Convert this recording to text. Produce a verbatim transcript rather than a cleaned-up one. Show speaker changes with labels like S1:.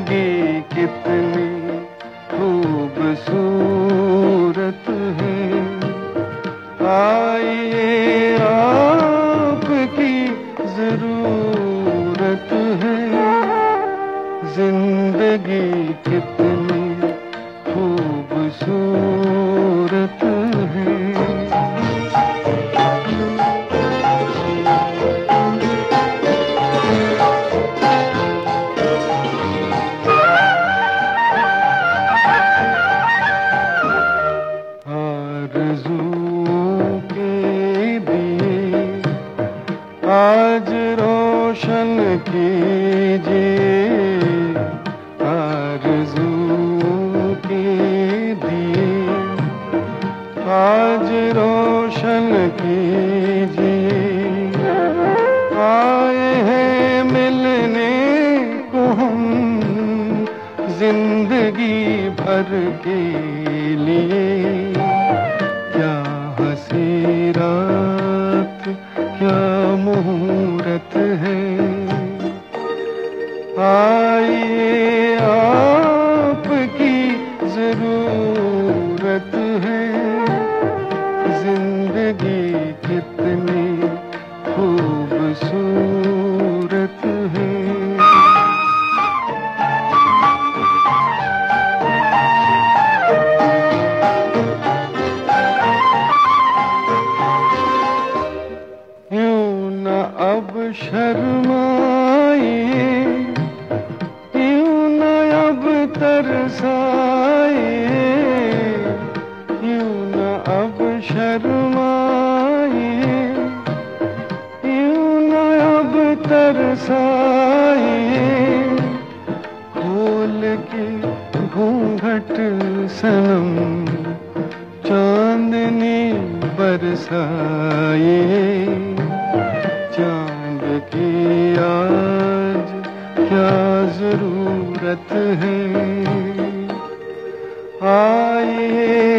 S1: जिंदगी कितनी खूबसूरत है। आइए आपकी जरूरत है। जिंदगी कितनी खूबसूरत है। आज रोशन कीजिए, आरज़ू के दिए आज रोशन कीजिए। आए हैं मिलने को हम जिंदगी भर के लिए। क्या हंसी रात, क्या मुहूर्त है। आइए आपकी जरूरत है। जिंदगी कितनी खूबसूरत है। अब शर्माइए, यूं न अब तरसाइए। यूं न अब शर्माइए, यूं न अब तरसाइए। खोल के घूंघट सनम चांदनी बरसाइए। चांद की आज क्या जरूरत है। आइए